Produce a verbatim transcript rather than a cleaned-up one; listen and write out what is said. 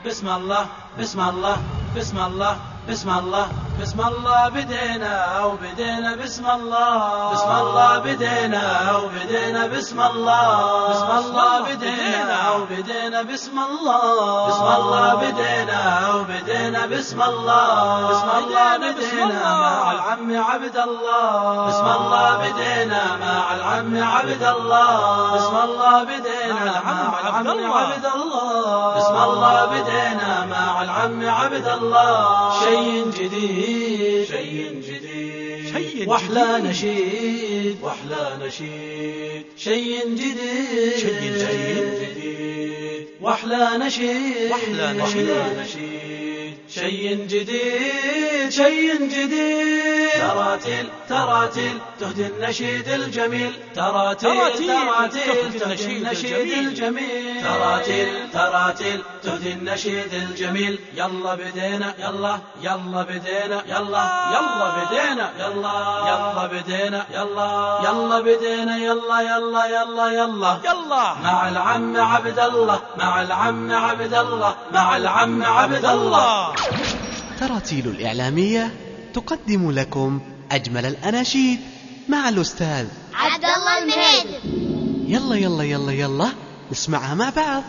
بسم الله بسم الله بسم الله بسم الله بسم الله بدينا وبدينا بسم الله بسم الله بدينا وبدينا بسم الله بسم الله بدينا وبدينا بسم الله بسم الله بدينا وبدينا بسم الله بسم الله بدينا مع العم عبد الله بسم الله بدينا مع العم عبد الله بسم الله بدينا مع العم عبد الله بسم الله بدينا مع العم عبد الله شيء جديد شيء جديد واحلى نشيد واحلى نشيد شيء جديد شيء جديد واحلى نشيد واحلى نشيد شيء جديد شيء جديد تراتيل تراتيل تهدي النشيد الجميل تراتيل تراتيل تهدي النشيد الجميل تراتيل تراتيل تهدي النشيد الجميل يلا بدينا يلا يلا بدينا يلا يلا بدينا يلا يلا بدينا يلا يلا بدينا يلا يلا يلا يلا يلا مع العم عبد الله مع العم عبد الله مع العم عبد الله. تراتيل الإعلامية تقدم لكم أجمل الأناشيد مع الأستاذ عبد الله المهيدر. يلا يلا يلا يلا نسمعها مع بعض.